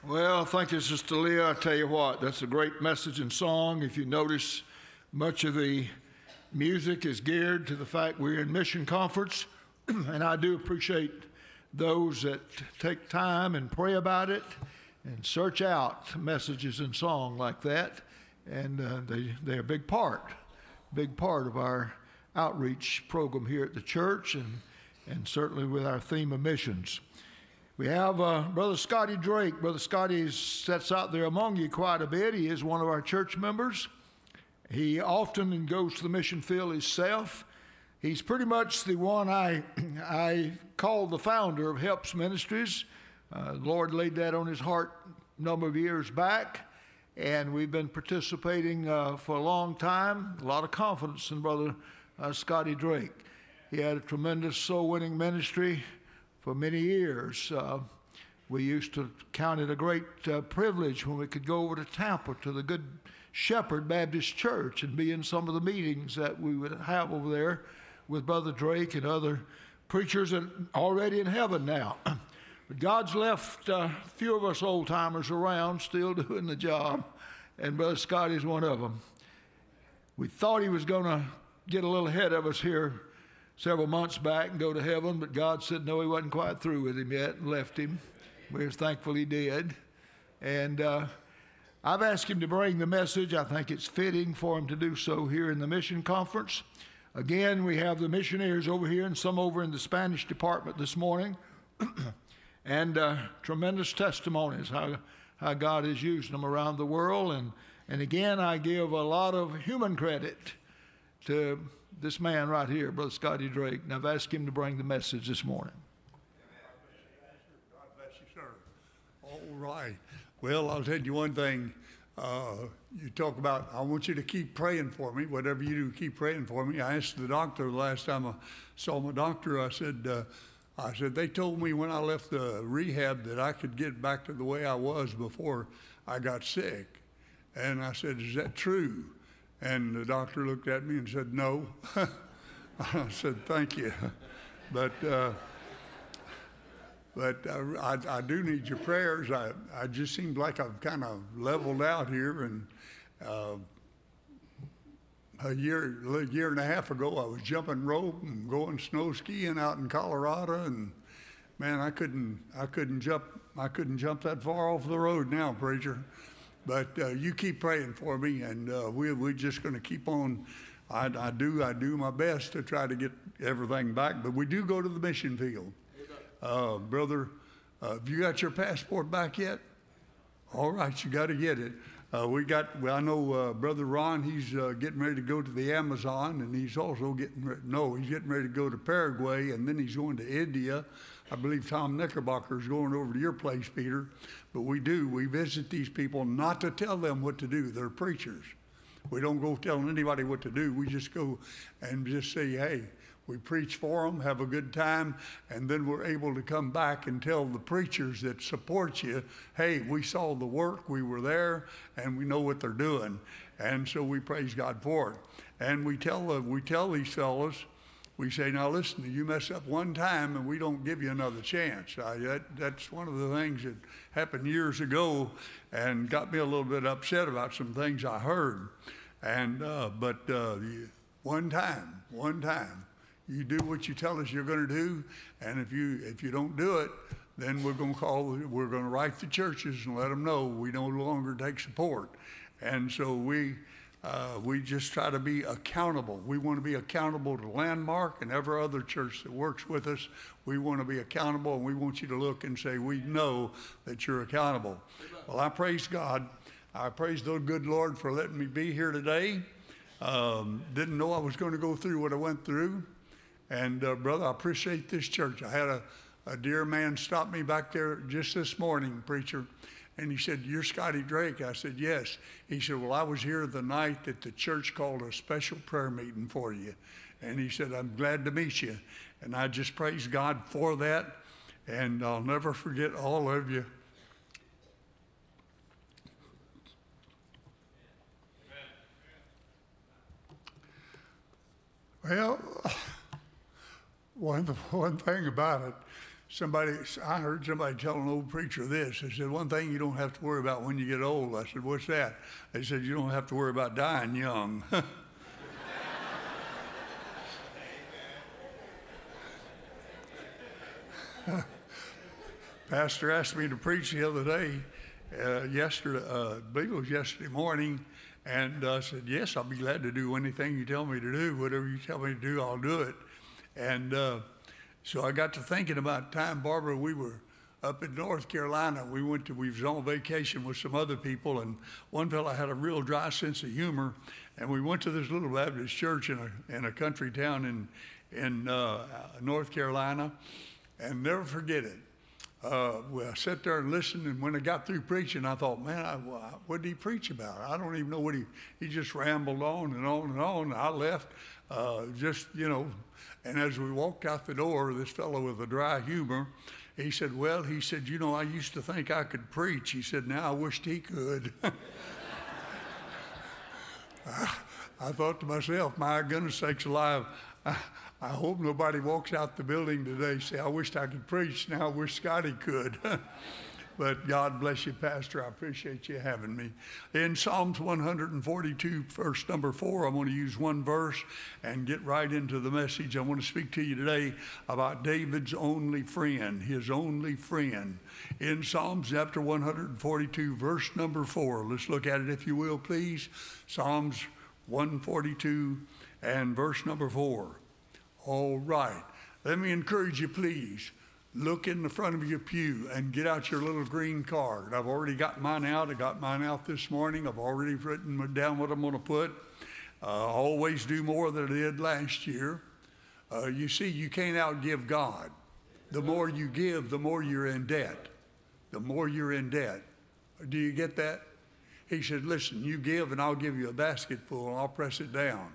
Well, thank you, Sister Leah. I tell you what, that's a great message and song. If you notice, much of the music is geared to the fact we're in mission conference, and I do appreciate those that take time and pray about it and search out messages and song like that, and they're a big part of our outreach program here at the church, and certainly with our theme of missions. We have Brother Scotty Drake. Brother Scotty sits out there among you quite a bit. He is one of our church members. He often goes to the mission field himself. He's pretty much the one I call the founder of Helps Ministries. The Lord laid that on his heart a number of years back, and we've been participating for a long time. A lot of confidence in Brother Scotty Drake. He had a tremendous soul-winning ministry for many years. We used to count it a great privilege when we could go over to Tampa to the Good Shepherd Baptist Church and be in some of the meetings that we would have over there with Brother Drake and other preachers that are already in heaven now. But God's left a few of us old-timers around still doing the job, and Brother Scotty's one of them. We thought he was going to get a little ahead of us here several months back and go to heaven, but God said no, he wasn't quite through with him yet and left him. We're thankful he did. And I've asked him to bring the message. I think it's fitting for him to do so here in the mission conference. Again, we have the missionaries over here and some over in the Spanish department this morning. And tremendous testimonies how God is using them around the world. And again, I give a lot of human credit to this man right here, Brother Scotty Drake, and I've asked him to bring the message this morning. God bless you, sir. All right. Well, I'll tell you one thing. You talk about, I want you to keep praying for me. Whatever you do, keep praying for me. I asked the doctor the last time I saw my doctor, I said, they told me when I left the rehab that I could get back to the way I was before I got sick. And I said, is that true? And the doctor looked at me and said, no. I said, thank you. But I do need your prayers. I just seemed like I've kind of leveled out here. And a year and a half ago, I was jumping rope and going snow skiing out in Colorado. And man, I couldn't jump that far off the road now, preacher. But you keep praying for me, and we're just going to keep on. I do my best to try to get everything back, but we do go to the mission field. Brother, have you got your passport back yet? All right, you got to get it. I know Brother Ron, he's getting ready to go to the Amazon, and he's also getting ready to go to Paraguay, and then he's going to India. I believe Tom Knickerbocker is going over to your place, Peter. But we visit these people not to tell them what to do. They're preachers. We don't go telling anybody what to do. We just go and just say, hey, we preach for them, have a good time, and then we're able to come back and tell the preachers that support you, hey, we saw the work, we were there, and we know what they're doing. And so we praise God for it. And we tell these fellows, we say, now listen, you mess up one time and we don't give you another chance. That's one of the things that happened years ago and got me a little bit upset about some things I heard. And but one time, you do what you tell us you're going to do, and if you don't do it, then we're going to write the churches and let them know we no longer take support. And so we just try to be accountable. We want to be accountable to Landmark and every other church that works with us. We want to be accountable, and we want you to look and say, we know that you're accountable. Well, I praise God. I praise the good Lord for letting me be here today. Didn't know I was going to go through what I went through. And brother, I appreciate this church. I had a dear man stop me back there just this morning, preacher. And he said, you're Scotty Drake? I said, yes. He said, well, I was here the night that the church called a special prayer meeting for you. And he said, I'm glad to meet you. And I just praise God for that. And I'll never forget all of you. Well, one thing about it, I heard somebody tell an old preacher this. They said, one thing you don't have to worry about when you get old. I said, what's that? They said, you don't have to worry about dying young. Pastor asked me to preach the other day, yesterday, I believe it was yesterday morning, and I said, yes, I'll be glad to do anything you tell me to do. Whatever you tell me to do, I'll do it. And so I got to thinking about time, Barbara, we were up in North Carolina. We was on vacation with some other people, and one fellow had a real dry sense of humor, and we went to this little Baptist church in a country town in North Carolina, and never forget it. I sat there and listened, and when I got through preaching, I thought, man, what did he preach about? I don't even know what he just rambled on and on and on. I left, and as we walked out the door, this fellow with a dry humor, he said, I used to think I could preach. He said, now I wished he could. I thought to myself, my goodness sakes alive, I hope nobody walks out the building today say, I wished I could preach. Now I wish Scotty could. But God bless you, Pastor. I appreciate you having me. In Psalms 142, verse number 4, I'm going to use one verse and get right into the message. I want to speak to you today about David's only friend, his only friend. In Psalms chapter 142, verse number 4. Let's look at it if you will, please. Psalms 142 and verse number 4. All right. Let me encourage you, please. Look in the front of your pew and get out your little green card. I've already got mine out. I got mine out this morning. I've already written down what I'm going to put. Always do more than I did last year. You see, you can't outgive God. The more you give, the more you're in debt. The more you're in debt. Do you get that? He said, listen, you give and I'll give you a basket full and I'll press it down.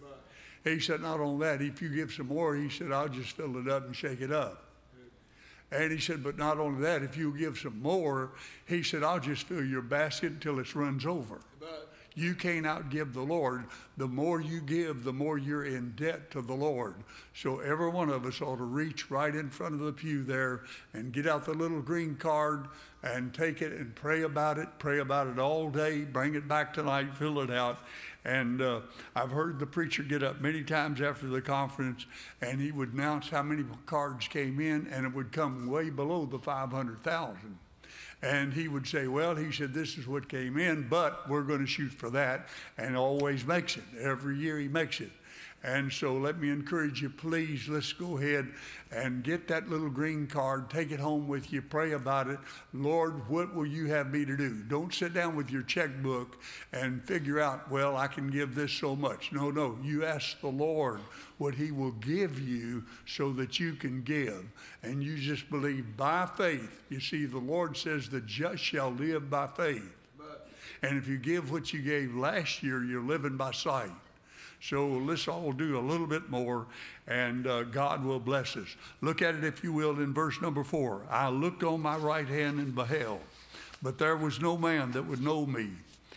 He said, not only that, if you give some more, he said, I'll just fill it up and shake it up. And he said, but not only that, if you give some more, he said, I'll just fill your basket until it runs over. You can't outgive the Lord. The more you give, the more you're in debt to the Lord. So every one of us ought to reach right in front of the pew there and get out the little green card and take it and pray about it. Pray about it all day. Bring it back tonight. Fill it out. And I've heard the preacher get up many times after the conference, and he would announce how many cards came in, and it would come way below the 500,000. And he would say, well, he said, this is what came in, but we're going to shoot for that, and always makes it. Every year he makes it. And so let me encourage you, please, let's go ahead and get that little green card, take it home with you, pray about it. Lord, what will you have me to do? Don't sit down with your checkbook and figure out, well, I can give this so much. No, you ask the Lord what he will give you so that you can give. And you just believe by faith. You see, the Lord says the just shall live by faith. And if you give what you gave last year, you're living by sight. So let's all do a little bit more, and God will bless us. Look at it, if you will, in verse number 4. I looked on my right hand and beheld, but there was no man that would know me.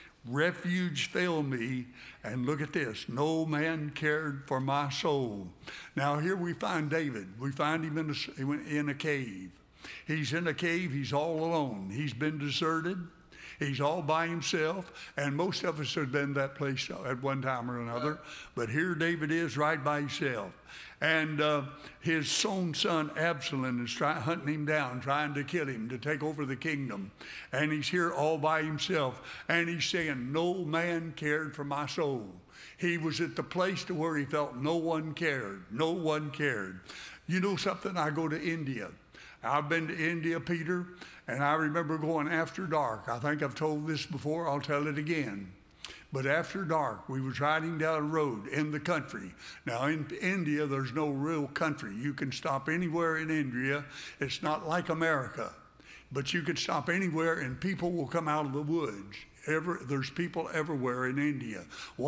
Refuge failed me, and look at this, no man cared for my soul. Now here we find David. We find him in a cave. He's in a cave. He's all alone. He's been deserted. He's all by himself, and most of us have been that place at one time or another. But here David is right by himself. And his own son Absalom is hunting him down, trying to kill him, to take over the kingdom. And he's here all by himself. And he's saying, no man cared for my soul. He was at the place to where he felt no one cared. No one cared. You know something? I go to India. I've been to India, Peter, and I remember going after dark. I think I've told this before. I'll tell it again. But after dark, we was riding down a road in the country. Now, in India, there's no real country. You can stop anywhere in India. It's not like America. But you can stop anywhere, and people will come out of the woods. There's people everywhere in India.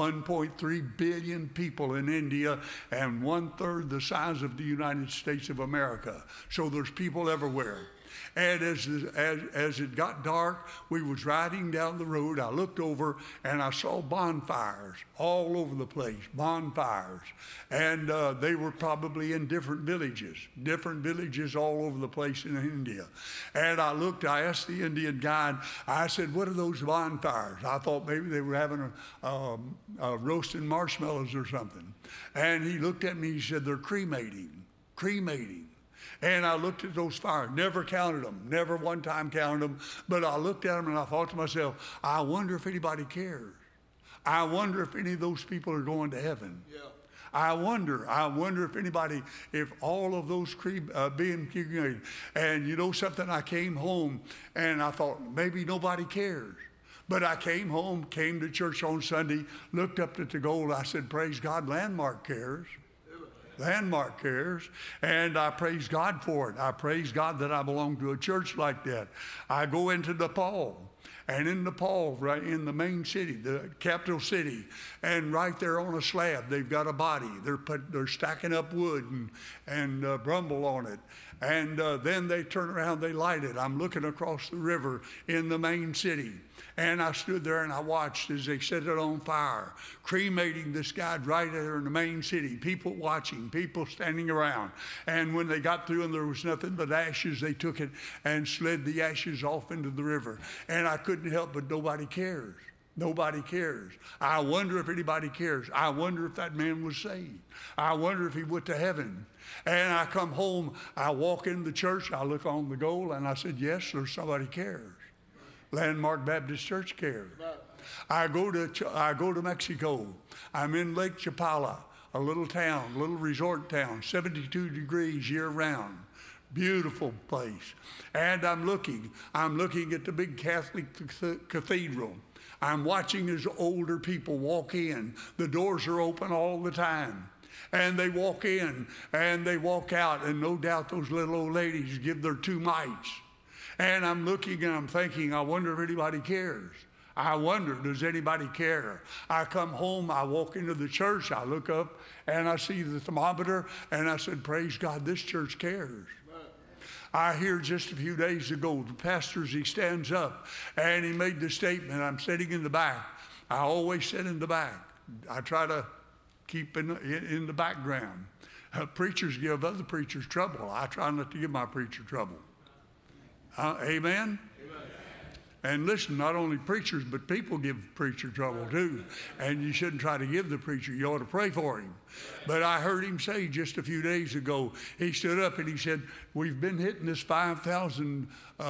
1.3 billion people in India, and 1/3 the size of the United States of America. So there's people everywhere. And as it got dark, we was riding down the road. I looked over and I saw bonfires all over the place, bonfires. And they were probably in different villages all over the place in India. And I asked the Indian guide, I said, what are those bonfires? I thought maybe they were having a roasting marshmallows or something. And he looked at me, he said, they're cremating. And I looked at those fires, never counted them, never one time counted them, but I looked at them and I thought to myself, I wonder if anybody cares. I wonder if any of those people are going to heaven. Yeah. I wonder if all of those being cremated. And you know something, I came home and I thought, maybe nobody cares. But I came home, came to church on Sunday, looked up at the goal. I said, praise God, Landmark cares. Landmark cares, and I praise God for it. I praise God that I belong to a church like that. I go into Nepal, and in Nepal, right in the main city, the capital city, and right there on a slab, they've got a body. They're stacking up wood and brumble on it. And then they turn around, they light it. I'm looking across the river in the main city. And I stood there and I watched as they set it on fire, cremating this guy right there in the main city, people watching, people standing around. And when they got through and there was nothing but ashes, they took it and slid the ashes off into the river. And I couldn't help but nobody cares. Nobody cares. I wonder if anybody cares. I wonder if that man was saved. I wonder if he went to heaven. And I come home, I walk in the church, I look on the goal, and I said, yes, sir, somebody cares. Landmark Baptist Church cares. I go to Mexico. I'm in Lake Chapala, a little resort town, 72 degrees year round. Beautiful place. And I'm looking at the big Catholic cathedral. I'm watching as older people walk in. The doors are open all the time. And they walk in and they walk out, and no doubt those little old ladies give their 2 mites. And I'm looking and I'm thinking, I wonder if anybody cares. I wonder, does anybody care? I come home, I walk into the church, I look up and I see the thermometer, and I said, praise God, this church cares. I hear just a few days ago, the pastor, he stands up and he made the statement, I'm sitting in the back. I always sit in the back. I try to keep in the background. Preachers give other preachers trouble. I try not to give my preacher trouble. Amen? And listen, not only preachers, but people give preacher trouble too. And you shouldn't try to give the preacher. You ought to pray for him. But I heard him say just a few days ago, he stood up and he said, we've been hitting this 500,000.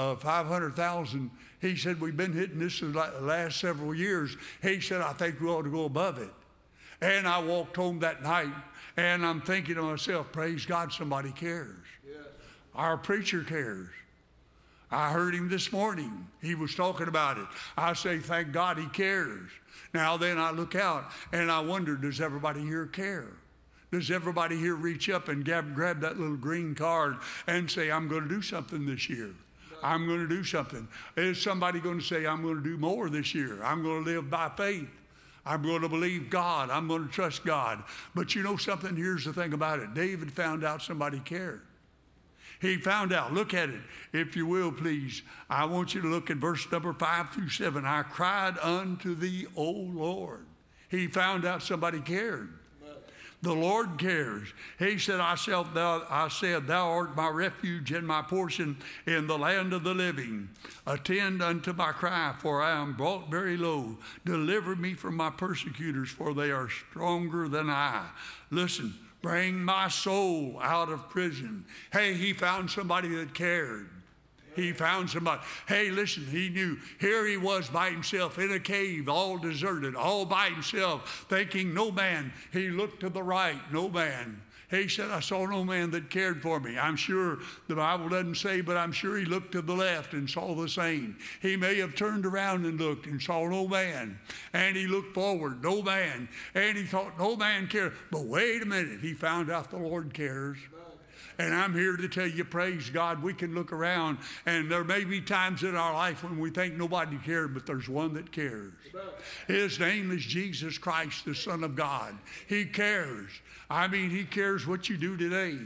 He said, we've been hitting this the last several years. He said, I think we ought to go above it. And I walked home that night and I'm thinking to myself, praise God, somebody cares. Yes. Our preacher cares. I heard him this morning. He was talking about it. I say, thank God he cares. Now then I look out and I wonder, does everybody here care? Does everybody here reach up and grab that little green card and say, I'm going to do something this year? I'm going to do something. Is somebody going to say, I'm going to do more this year? I'm going to live by faith. I'm going to believe God. I'm going to trust God. But you know something? Here's the thing about it. David found out somebody cared. He found out. Look at it, if you will, please. I want you to look at verse number 5 through 7. I cried unto thee, O Lord. He found out somebody cared. The Lord cares. He said, I said, thou art my refuge and my portion in the land of the living. Attend unto my cry, for I am brought very low. Deliver me from my persecutors, for they are stronger than I. Listen, bring my soul out of prison. Hey, he found somebody that cared. He found somebody. Hey, listen, he knew. Here he was by himself in a cave, all deserted, all by himself, thinking no man. He looked to the right, no man. He said, I saw no man that cared for me. I'm sure the Bible doesn't say, but I'm sure he looked to the left and saw the same. He may have turned around and looked and saw no man. And he looked forward, no man. And he thought, no man cared. But wait a minute, he found out the Lord cares. And I'm here to tell you, praise God, we can look around and there may be times in our life when we think nobody cared, but there's one that cares. His name is Jesus Christ, the Son of God. He cares. I mean, he cares what you do today.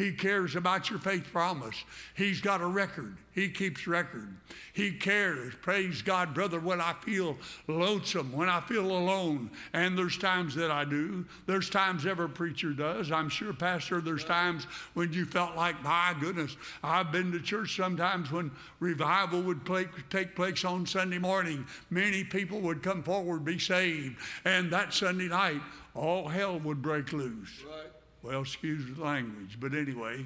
He cares about your faith promise. He's got a record. He keeps record. He cares. Praise God, brother, when I feel lonesome, when I feel alone. And there's times that I do. There's times every preacher does. I'm sure, Pastor, there's times when you felt like, my goodness, I've been to church sometimes when revival would take place on Sunday morning. Many people would come forward, be saved. And that Sunday night, all hell would break loose. Right. Well, excuse the language, but anyway,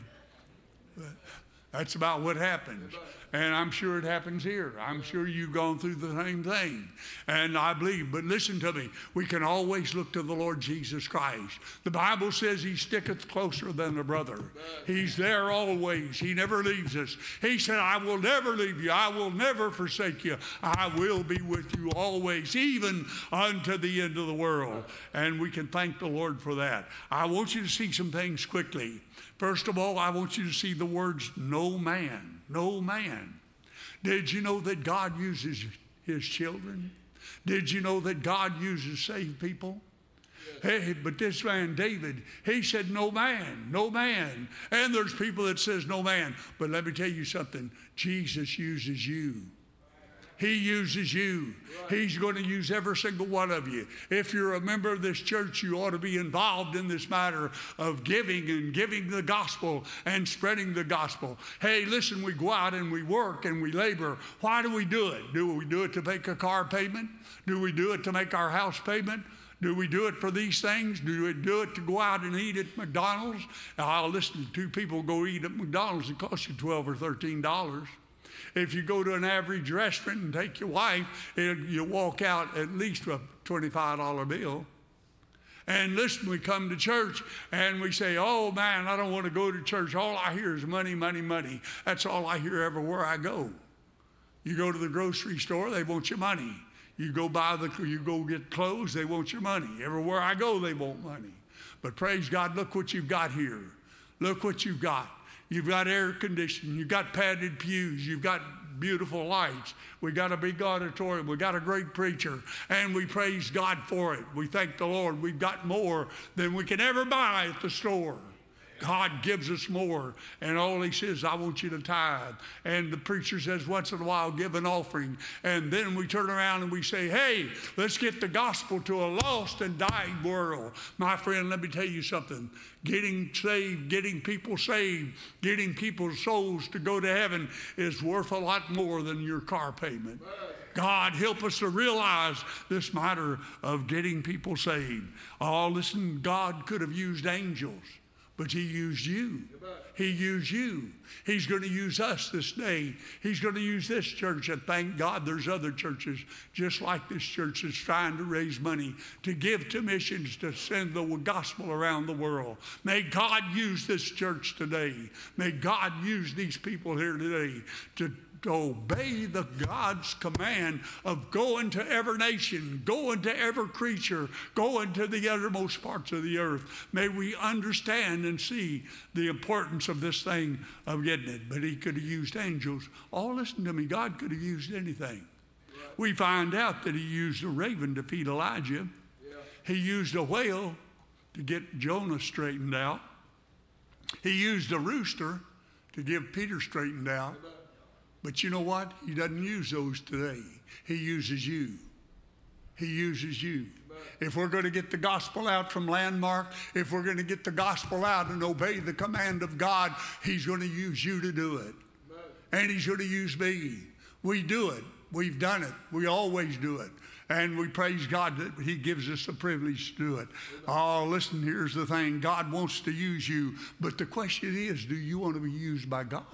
that's about what happens. And I'm sure it happens here. I'm sure you've gone through the same thing. And I believe, but listen to me, we can always look to the Lord Jesus Christ. The Bible says he sticketh closer than a brother. He's there always. He never leaves us. He said, I will never leave you. I will never forsake you. I will be with you always, even unto the end of the world. And we can thank the Lord for that. I want you to see some things quickly. First of all, I want you to see the words, no man, no man. Did you know that God uses his children? Did you know that God uses saved people? Hey, but this man, David, he said, no man, no man. And there's people that says no man. But let me tell you something. Jesus uses you. He uses you. He's going to use every single one of you. If you're a member of this church, you ought to be involved in this matter of giving and giving the gospel and spreading the gospel. Hey, listen, we go out and we work and we labor. Why do we do it? Do we do it to make a car payment? Do we do it to make our house payment? Do we do it for these things? Do we do it to go out and eat at McDonald's? I'll listen to two people go eat at McDonald's. It costs you $12 or $13. If you go to an average restaurant and take your wife, you walk out at least with a $25 bill. And listen, we come to church and we say, oh man, I don't want to go to church. All I hear is money, money, money. That's all I hear everywhere I go. You go to the grocery store, they want your money. You go get clothes, they want your money. Everywhere I go, they want money. But praise God, look what you've got here. Look what you've got. You've got air conditioning. You've got padded pews. You've got beautiful lights. We got a big auditorium. We got a great preacher. And we praise God for it. We thank the Lord. We've got more than we can ever buy at the store. God gives us more, and all he says, I want you to tithe. And the preacher says, once in a while, give an offering. And then we turn around and we say, hey, let's get the gospel to a lost and dying world. My friend, let me tell you something. Getting saved, getting people saved, getting people's souls to go to heaven is worth a lot more than your car payment. God, help us to realize this matter of getting people saved. Oh, listen, God could have used angels. But he used you. He used you. He's going to use us this day. He's going to use this church. And thank God there's other churches just like this church that's trying to raise money to give to missions, to send the gospel around the world. May God use this church today. May God use these people here today to obey the God's command of going to every nation, going to every creature, going to the uttermost parts of the earth. May we understand and see the importance of this thing of getting it. But he could have used angels. Oh, listen to me, God could have used anything. We find out that he used a raven to feed Elijah. He used a whale to get Jonah straightened out. He used a rooster to give Peter straightened out. But you know what? He doesn't use those today. He uses you. He uses you. If we're going to get the gospel out from Landmark, if we're going to get the gospel out and obey the command of God, he's going to use you to do it. And he's going to use me. We do it. We've done it. We always do it. And we praise God that he gives us the privilege to do it. Oh, listen, here's the thing. God wants to use you. But the question is, do you want to be used by God?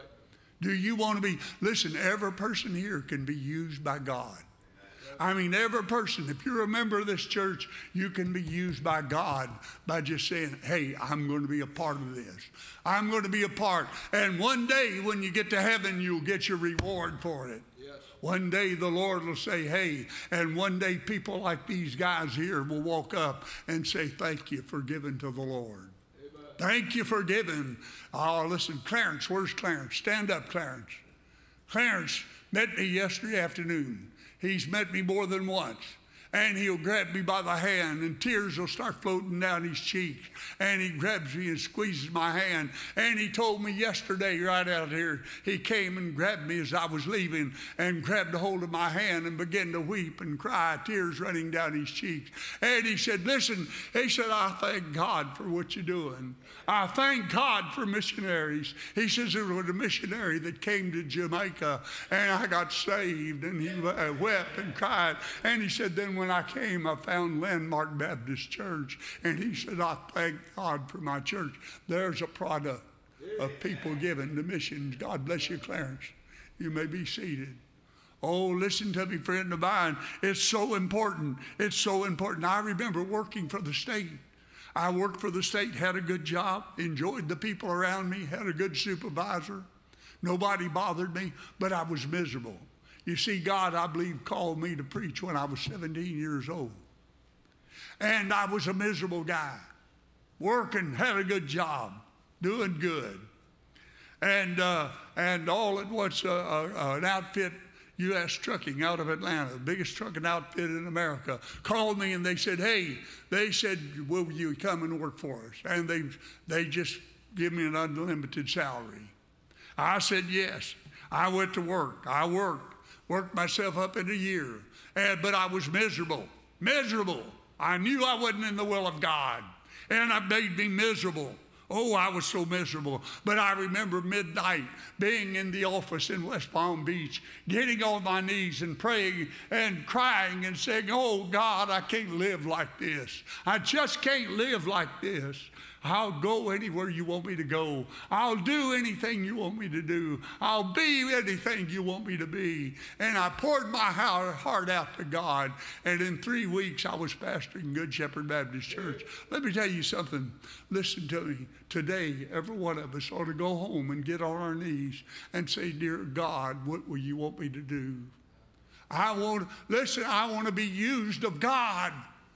Do you want to be, listen, every person here can be used by God. I mean, every person, if you're a member of this church, you can be used by God by just saying, hey, I'm going to be a part of this. I'm going to be a part. And one day when you get to heaven, you'll get your reward for it. Yes. One day the Lord will say, hey, and one day people like these guys here will walk up and say, thank you for giving to the Lord. Thank you for giving. Oh, listen, Clarence, where's Clarence? Stand up, Clarence. Clarence met me yesterday afternoon. He's met me more than once. And he'll grab me by the hand, and tears will start floating down his cheeks. And he grabs me and squeezes my hand. And he told me yesterday, right out here, he came and grabbed me as I was leaving and grabbed a hold of my hand and began to weep and cry, tears running down his cheeks. And he said, listen, he said, I thank God for what you're doing. I thank God for missionaries. He says there was a missionary that came to Jamaica, and I got saved, and he wept and cried. And he said, then when I came, I found Landmark Baptist Church. And he said, I thank God for my church. There's a product of people giving to missions. God bless you, Clarence. You may be seated. Oh, listen to me, friend of mine. It's so important. It's so important. I remember working for the state. I worked for the state, had a good job, enjoyed the people around me, had a good supervisor. Nobody bothered me, but I was miserable. You see, God, I believe, called me to preach when I was 17 years old. And I was a miserable guy, working, had a good job, doing good. And all at once, an outfit, U.S. Trucking out of Atlanta, the biggest trucking outfit in America, called me and they said, hey, they said, will you come and work for us? And they just give me an unlimited salary. I said yes. I went to work. I worked myself up in a year. But I was miserable. I knew I wasn't in the will of God. And it made me miserable. Oh, I was so miserable. But I remember midnight being in the office in West Palm Beach, getting on my knees and praying and crying and saying, oh, God, I can't live like this. I just can't live like this. I'll go anywhere you want me to go. I'll do anything you want me to do. I'll be anything you want me to be. And I poured my heart out to God. And in 3 weeks, I was pastoring Good Shepherd Baptist Church. Let me tell you something. Listen to me. Today, every one of us ought to go home and get on our knees and say, dear God, what will you want me to do? I want to be used of God.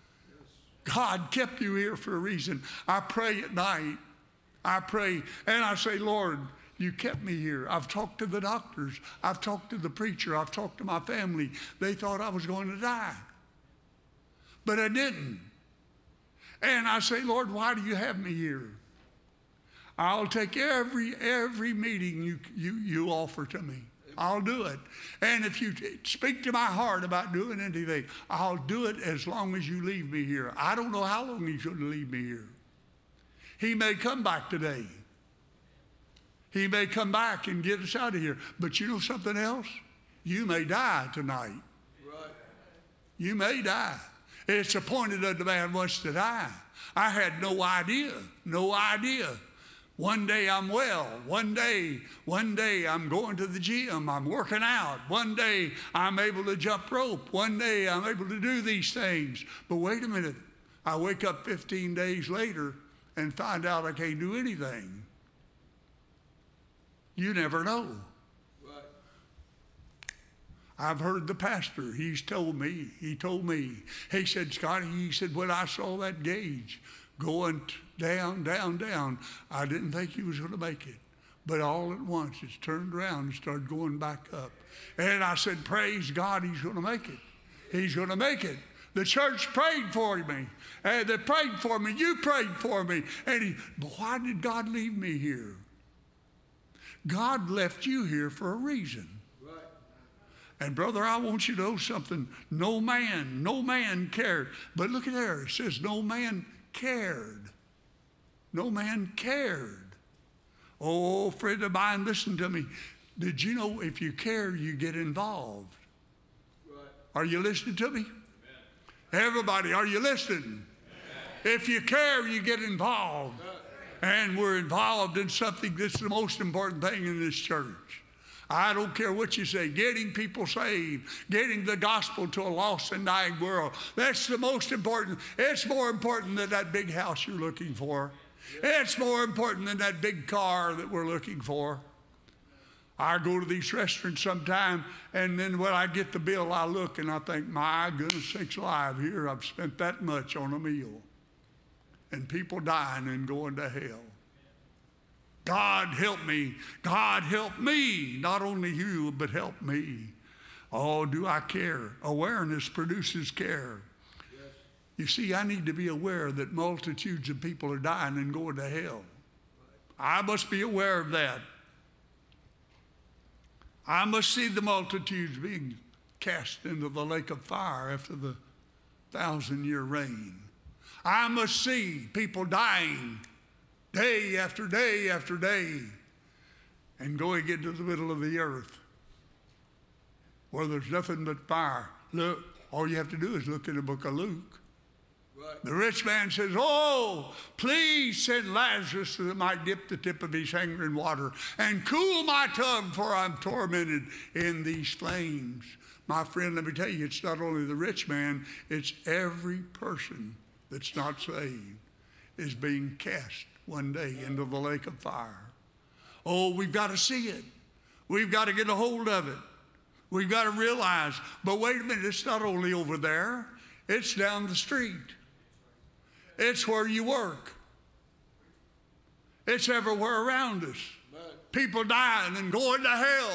God kept you here for a reason. I pray at night. I pray and I say, Lord, you kept me here. I've talked to the doctors. I've talked to the preacher. I've talked to my family. They thought I was going to die. But I didn't. And I say, Lord, why do you have me here? I'll take every meeting you offer to me. I'll do it. And if you speak to my heart about doing anything, I'll do it as long as you leave me here. I don't know how long he's going to leave me here. He may come back today. He may come back and get us out of here. But you know something else? You may die tonight. Right. You may die. It's appointed unto man once to die. I had no idea. One day I'm well. One day I'm going to the gym. I'm working out. One day I'm able to jump rope. One day I'm able to do these things. But wait a minute. I wake up 15 days later and find out I can't do anything. You never know. Right. I've heard the pastor. He told me. He said, Scotty, he said, when I saw that gauge going down, I didn't think he was going to make it. But all at once, it's turned around and started going back up. And I said, praise God, he's going to make it. He's going to make it. The church prayed for me. And they prayed for me. You prayed for me. But why did God leave me here? God left you here for a reason. Right. And brother, I want you to know something. No man cared. But look at there. It says no man cared. No man cared. Oh, friend of mine, listen to me. Did you know if you care, you get involved? Right. Are you listening to me? Amen. Everybody, are you listening? Amen. If you care, you get involved. And we're involved in something that's the most important thing in this church. I don't care what you say, getting people saved, getting the gospel to a lost and dying world. That's the most important. It's more important than that big house you're looking for. It's more important than that big car that we're looking for. I go to these restaurants sometime, and then when I get the bill, I look and I think, my goodness sakes alive, here I've spent that much on a meal. And people dying and going to hell. God help me. God help me. Not only you, but help me. Oh, do I care? Awareness produces care. You see, I need to be aware that multitudes of people are dying and going to hell. I must be aware of that. I must see the multitudes being cast into the lake of fire after the 1,000-year reign. I must see people dying day after day after day and going into the middle of the earth where there's nothing but fire. Look, all you have to do is look in the book of Luke. Right. The rich man says, oh, please send Lazarus so that I might dip the tip of his finger in water and cool my tongue, for I'm tormented in these flames. My friend, let me tell you, it's not only the rich man, it's every person that's not saved is being cast one day into the lake of fire. Oh, we've got to see it. We've got to get a hold of it. We've got to realize, but wait a minute, it's not only over there. It's down the street. It's where you work. It's everywhere around us. People dying and going to hell.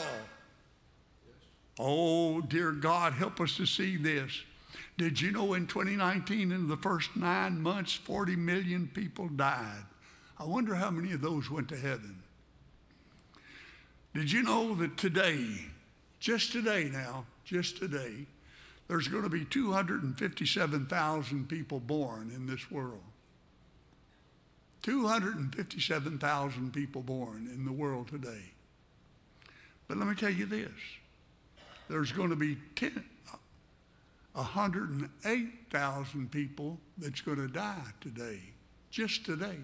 Oh, dear God, help us to see this. Did you know in 2019, in the first 9 months, 40 million people died? I wonder how many of those went to heaven. Did you know that today, just today, there's going to be 257,000 people born in this world. 257,000 people born in the world today. But let me tell you this. There's going to be 108,000 people that's going to die today. Just today.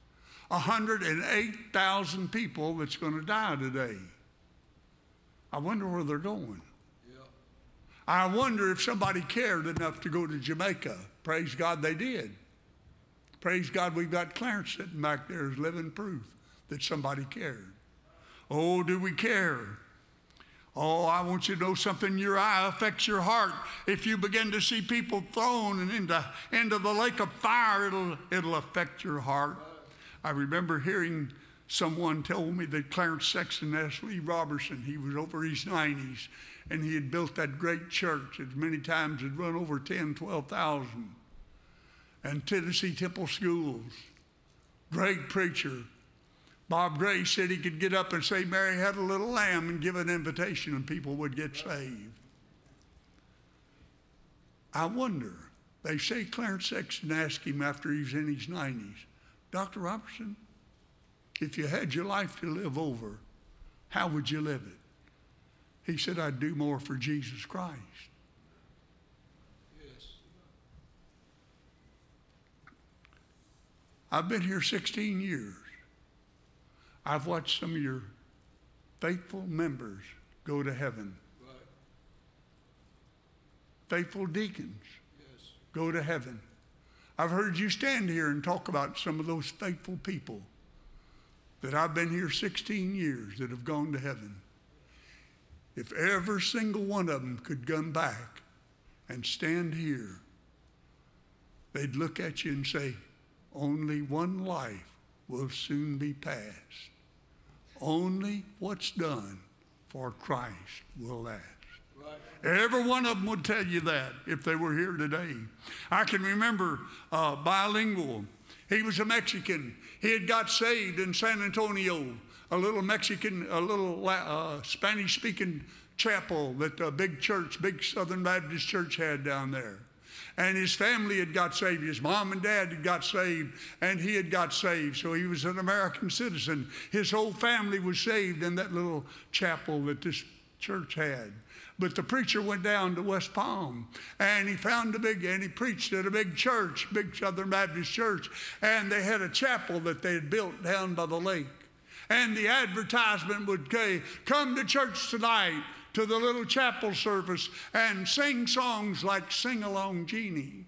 108,000 people that's going to die today. I wonder where they're going. I wonder if somebody cared enough to go to Jamaica. Praise God they did. Praise God we've got Clarence sitting back there as living proof that somebody cared. Oh, do we care? Oh, I want you to know something. Your eye affects your heart. If you begin to see people thrown into the lake of fire, it'll affect your heart. I remember hearing someone tell me that Clarence Sexton asked Lee Robertson, he was over his 90s, and he had built that great church. As many times had run over 10, 12,000. And Tennessee Temple Schools. Great preacher. Bob Gray said he could get up and say, Mary had a little lamb, and give an invitation and people would get saved. I wonder, they say Clarence Sexton asked him after he was in his 90s, Dr. Robertson, if you had your life to live over, how would you live it? He said, I'd do more for Jesus Christ. Yes. I've been here 16 years. I've watched some of your faithful members go to heaven. Right. Faithful deacons go to heaven. I've heard you stand here and talk about some of those faithful people that I've been here 16 years that have gone to heaven. If every single one of them could come back and stand here, they'd look at you and say, only one life will soon be passed. Only what's done for Christ will last. Right. Every one of them would tell you that if they were here today. I can remember bilingual. He was a Mexican. He had got saved in San Antonio, a little Mexican, a little Spanish-speaking chapel that a big church, big Southern Baptist church had down there. And his family had got saved. His mom and dad had got saved, and he had got saved. So he was an American citizen. His whole family was saved in that little chapel that this church had. But the preacher went down to West Palm, and he he preached at a big church, big Southern Baptist church, and they had a chapel that they had built down by the lake. And the advertisement would say, come to church tonight, to the little chapel service, and sing songs like Sing Along Jeannie.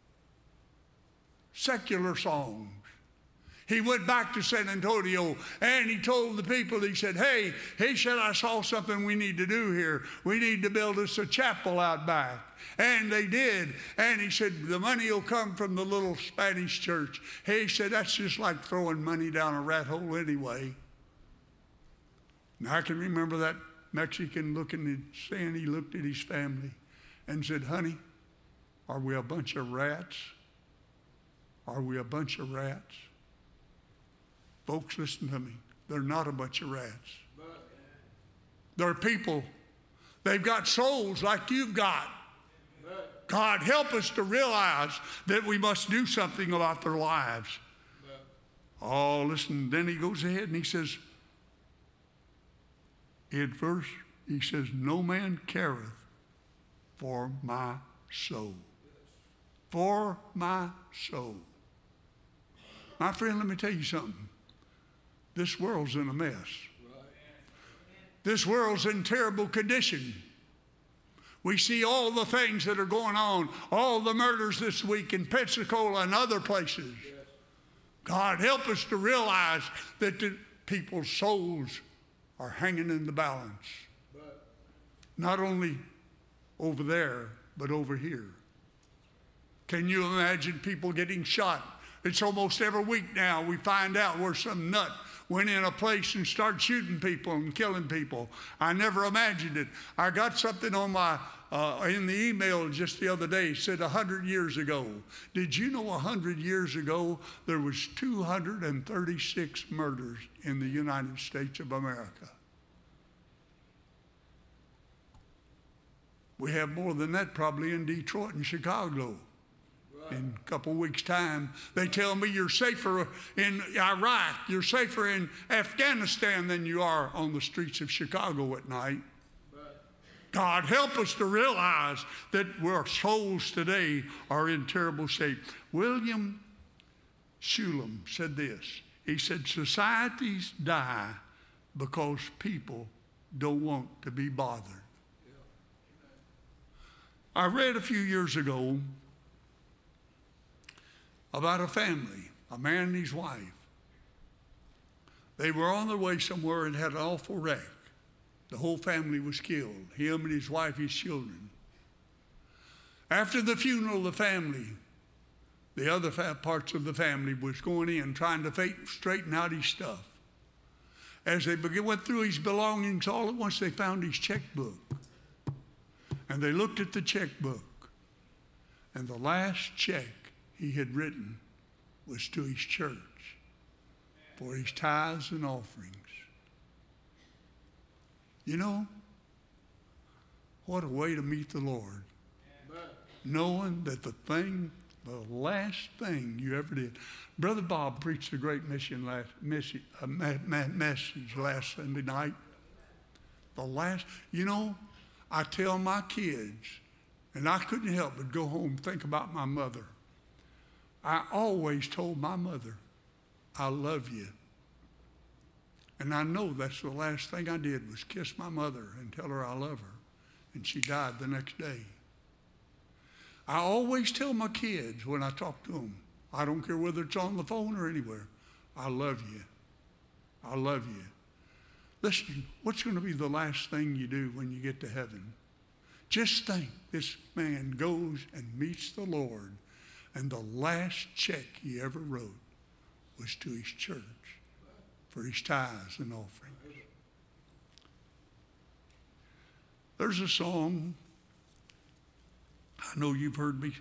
Secular songs. He went back to San Antonio and he told the people, he said, he said, I saw something we need to do here. We need to build us a chapel out back. And they did. And he said, the money will come from the little Spanish church. He said, that's just like throwing money down a rat hole anyway. Now I can remember that Mexican saying he looked at his family and said, honey, are we a bunch of rats? Are we a bunch of rats? Folks, listen to me. They're not a bunch of rats. They're people. They've got souls like you've got. God, help us to realize that we must do something about their lives. Oh, listen, then he goes ahead and he says, in verse, he says, no man careth for my soul. For my soul. My friend, let me tell you something. This world's in a mess. This world's in terrible condition. We see all the things that are going on, all the murders this week in Pensacola and other places. God, help us to realize that the people's souls are hanging in the balance. Not only over there, but over here. Can you imagine people getting shot? It's almost every week now we find out where some nut went in a place and started shooting people and killing people. I never imagined it. I got something on my in the email just the other day. It said 100 years ago. Did you know 100 years ago there was 236 murders in the United States of America? We have more than that probably in Detroit and Chicago. In a couple of weeks' time, they tell me you're safer in Iraq, you're safer in Afghanistan than you are on the streets of Chicago at night. God, help us to realize that our souls today are in terrible shape. William Shulam said this. He said, societies die because people don't want to be bothered. I read a few years ago about a family, a man and his wife. They were on their way somewhere and had an awful wreck. The whole family was killed, him and his wife, his children. After the funeral, the family, the other parts of the family was going in, trying to straighten out his stuff. As they went through his belongings, all at once they found his checkbook. And they looked at the checkbook. And the last check he had written was to his church for his tithes and offerings. You know, what a way to meet the Lord. Knowing that the last thing you ever did. Brother Bob preached a great message last Sunday night. I tell my kids, and I couldn't help but go home and think about my mother. I always told my mother, I love you. And I know that's the last thing I did was kiss my mother and tell her I love her. And she died the next day. I always tell my kids when I talk to them, I don't care whether it's on the phone or anywhere, I love you. I love you. Listen, what's going to be the last thing you do when you get to heaven? Just think, this man goes and meets the Lord, and the last check he ever wrote was to his church for his tithes and offerings. There's a song, I know you've heard me.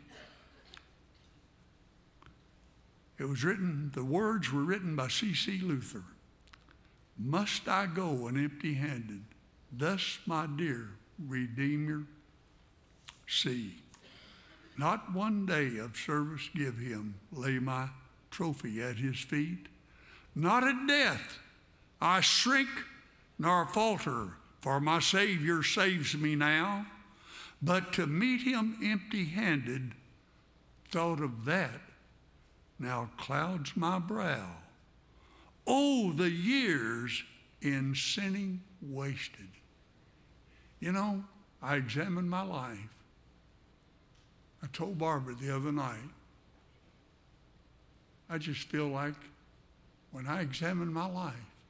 The words were written by C.C. Luther. Must I go an empty-handed? Thus, my dear Redeemer, see. Not one day of service give him, lay my trophy at his feet. Not at death I shrink nor falter, for my Savior saves me now. But to meet him empty-handed, thought of that now clouds my brow. Oh, the years in sinning wasted. You know, I examined my life. I told Barbara the other night, I just feel like when I examine my life,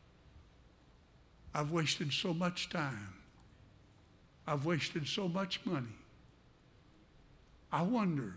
I've wasted so much time. I've wasted so much money. I wonder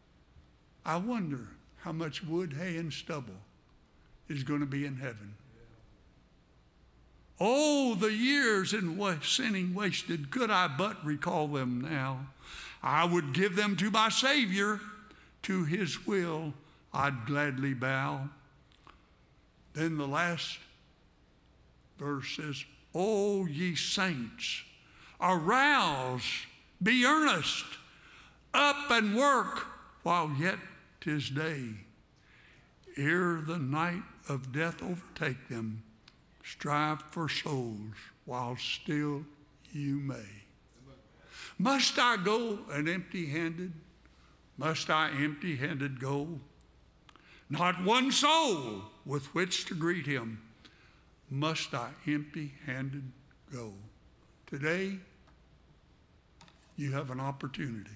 how much wood, hay, and stubble is going to be in heaven. Oh, the years in sinning wasted, could I but recall them now. I would give them to my Savior, to his will I'd gladly bow. Then the last verse says, O ye saints, arouse, be earnest, up and work while yet 'tis day. Ere the night of death overtake them, strive for souls while still you may. Must I go an empty-handed? Must I empty-handed go? Not one soul with which to greet him. Must I empty-handed go? Today, you have an opportunity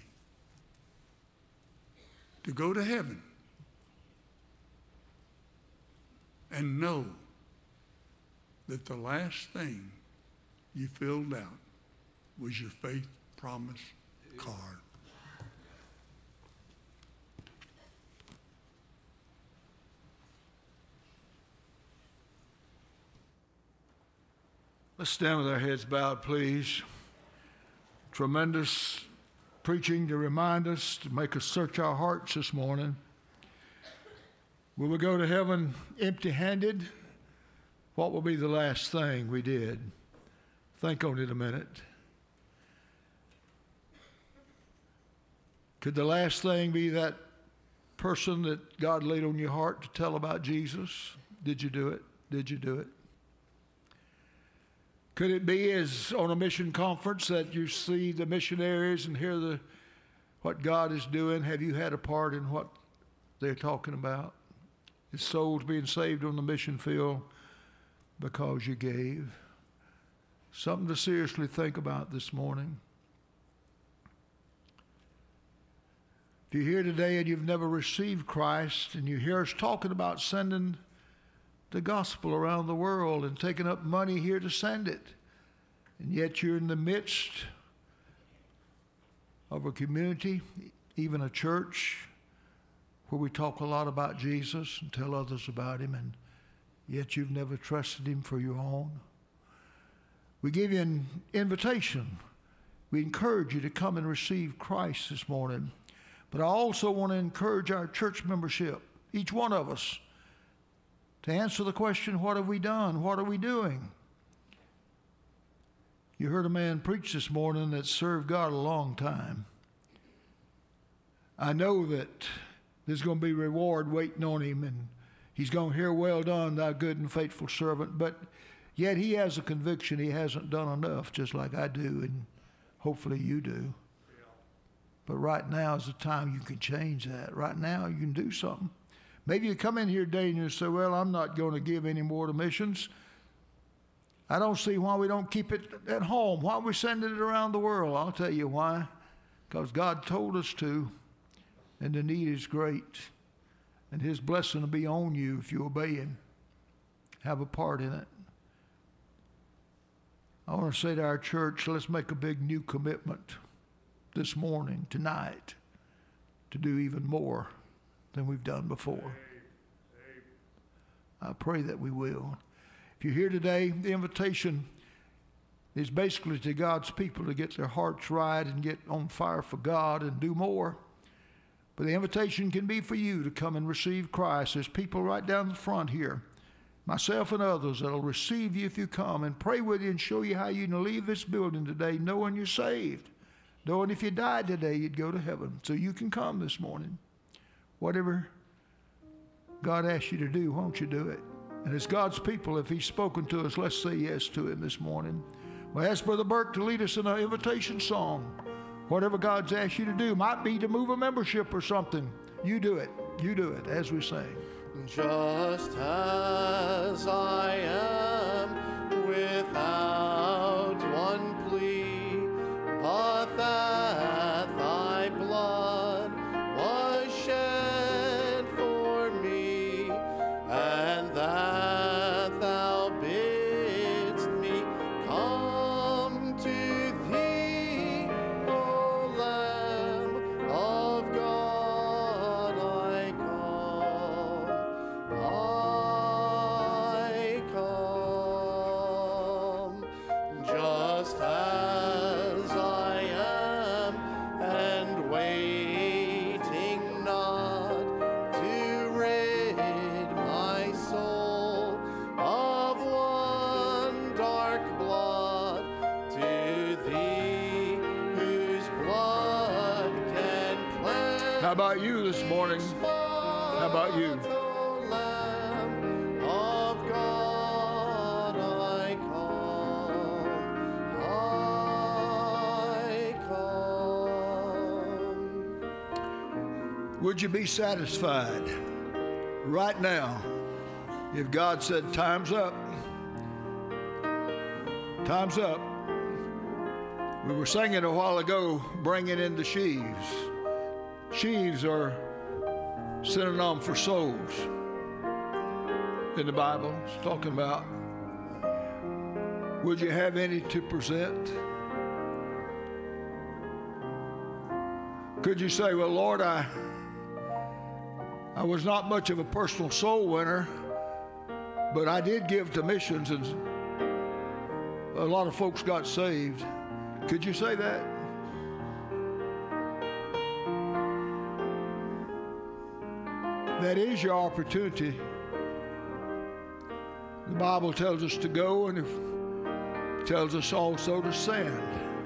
to go to heaven and know that the last thing you filled out was your faith promise card. Let's stand with our heads bowed, please. Tremendous preaching to remind us, to make us search our hearts this morning. Will we go to heaven empty-handed? What will be the last thing we did? Think on it a minute. Could the last thing be that person that God laid on your heart to tell about Jesus? Did you do it? Did you do it? Could it be as on a mission conference that you see the missionaries and hear what God is doing? Have you had a part in what they're talking about? Is souls being saved on the mission field because you gave? Something to seriously think about this morning. If you're here today and you've never received Christ, and you hear us talking about sending the gospel around the world and taking up money here to send it, and yet you're in the midst of a community, even a church, where we talk a lot about Jesus and tell others about him, and yet you've never trusted him for your own. We give you an invitation. We encourage you to come and receive Christ this morning. But I also want to encourage our church membership, each one of us, to answer the question, what have we done? What are we doing? You heard a man preach this morning that served God a long time. I know that there's going to be reward waiting on him, and he's going to hear, well done, thou good and faithful servant. But yet he has a conviction he hasn't done enough, just like I do, and hopefully you do. But right now is the time you can change that. Right now you can do something. Maybe you come in here today and you say, well, I'm not going to give any more to missions. I don't see why we don't keep it at home. Why we sending it around the world? I'll tell you why. Because God told us to, and the need is great. And his blessing will be on you if you obey him. Have a part in it. I want to say to our church, let's make a big new commitment this morning, tonight, to do even more than we've done before. I pray that we will. If you're here today, the invitation is basically to God's people to get their hearts right and get on fire for God and do more. But the invitation can be for you to come and receive Christ. There's people right down the front here, myself and others, that will receive you if you come and pray with you and show you how you can leave this building today knowing you're saved, knowing if you died today you'd go to heaven. So you can come this morning. Whatever God asks you to do, won't you do it? And as God's people, if he's spoken to us, let's say yes to him this morning. We'll ask Brother Burke to lead us in an invitation song. Whatever God's asked you to do, might be to move a membership or something. You do it. You do it as we sing. Just as I am, without one plea, but that thy blood was shed for me, and that thou bidst me come to thee, O Lamb of God, I come, I come. How about you this morning? How about you? Lamb of God, I come. Would you be satisfied right now if God said, time's up? Time's up. We were singing a while ago, bringing in the sheaves. Sheaves are synonym for souls in the Bible. It's talking about, would you have any to present? Could you say, well, Lord, I was not much of a personal soul winner, but I did give to missions and a lot of folks got saved. Could you say that? That is your opportunity. The Bible tells us to go, and it tells us also to send.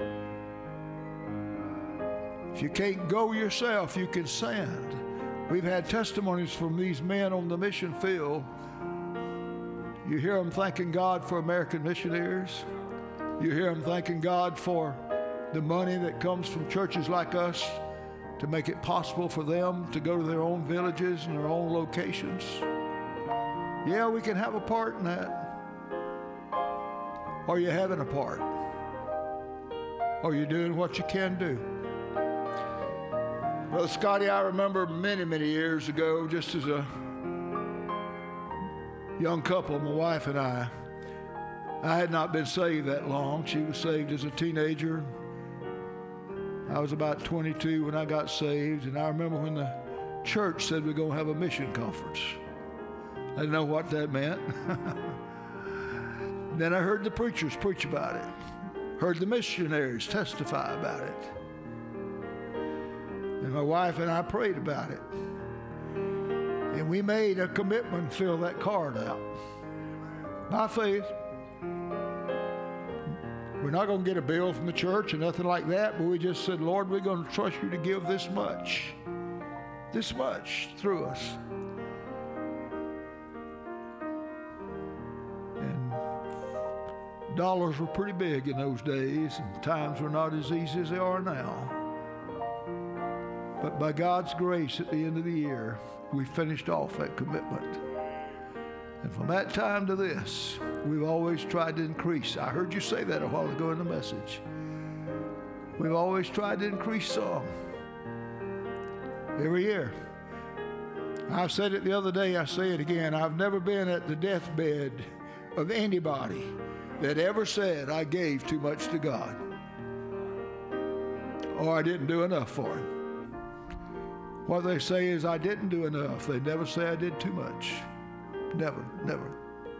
If you can't go yourself, you can send. We've had testimonies from these men on the mission field. You hear them thanking God for American missionaries. You hear them thanking God for the money that comes from churches like us to make it possible for them to go to their own villages and their own locations. Yeah, we can have a part in that. Are you having a part? Are you doing what you can do? Brother Scotty, I remember many, many years ago, just as a young couple, my wife and I had not been saved that long. She was saved as a teenager. I was about 22 when I got saved, and I remember when the church said we're going to have a mission conference. I didn't know what that meant. Then I heard the preachers preach about it, heard the missionaries testify about it. And my wife and I prayed about it. And we made a commitment to fill that card out. By faith. We're not going to get a bill from the church or nothing like that, but we just said, Lord, we're going to trust you to give this much through us. And dollars were pretty big in those days, and times were not as easy as they are now. But by God's grace, at the end of the year, we finished off that commitment. And from that time to this, we've always tried to increase. I heard you say that a while ago in the message. We've always tried to increase some. Every year. I've said it the other day, I say it again. I've never been at the deathbed of anybody that ever said I gave too much to God, or I didn't do enough for Him. What they say is I didn't do enough. They never say I did too much. Never, never.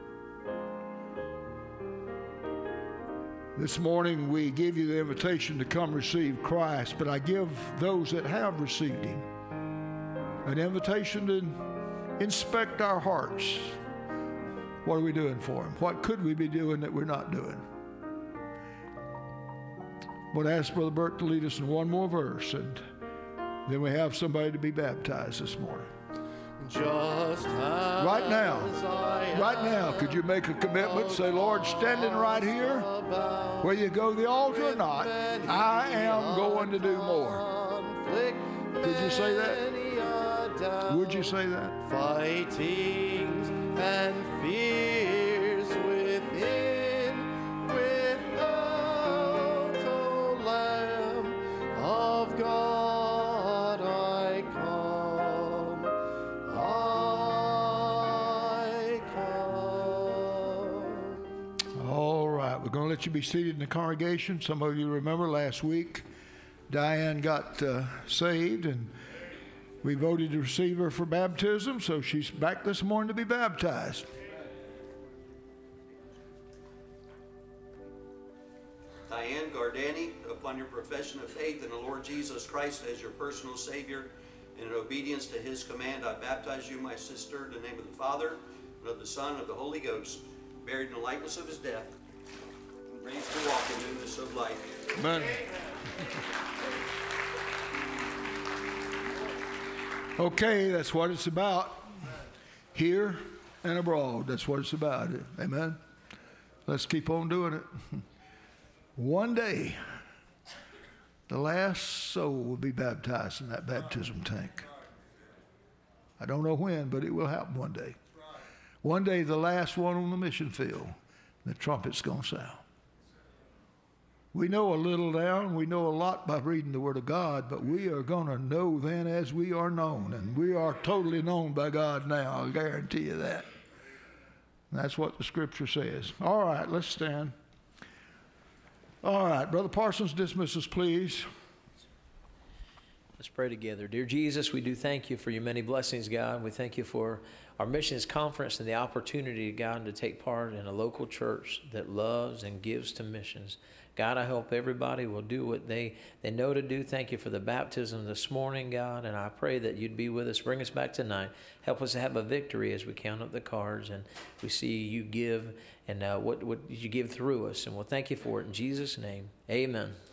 This morning we give you the invitation to come receive Christ, but I give those that have received Him an invitation to inspect our hearts. What are we doing for Him? What could we be doing that we're not doing? I'm going to ask Brother Bert to lead us in one more verse, and then we have somebody to be baptized this morning. Just right now, could you make a commitment? Say, Lord, standing right here, whether you go to the altar or not, I am going to do more. Could you say that? Would you say that? Fightings and fears within, without, O Lamb of God, I come. All right, we're going to let you be seated in the congregation. Some of you remember last week, Diane got saved, and we voted to receive her for baptism, so she's back this morning to be baptized. Diane Gardani, upon your profession of faith in the Lord Jesus Christ as your personal Savior, and in obedience to His command, I baptize you, my sister, in the name of the Father, and of the Son, and of the Holy Ghost, buried in the likeness of His death, and raised to walk in newness of life. Amen. Okay, that's what it's about. Here and abroad, that's what it's about. Amen. Let's keep on doing it. One day, the last soul will be baptized in that baptism tank. I don't know when, but it will happen one day. One day, the last one on the mission field, the trumpet's going to sound. We know a little now, and we know a lot by reading the Word of God, but we are going to know then as we are known, and we are totally known by God now. I'll guarantee you that. That's what the Scripture says. All right, let's stand. All right, Brother Parsons, dismiss us, please. Let's pray together. Dear Jesus, we do thank you for your many blessings, God. We thank you for our missions conference and the opportunity, God, to take part in a local church that loves and gives to missions. God, I hope everybody will do what they know to do. Thank you for the baptism this morning, God, and I pray that you'd be with us. Bring us back tonight. Help us to have a victory as we count up the cards and we see you give and what you give through us. And we'll thank you for it in Jesus' name. Amen.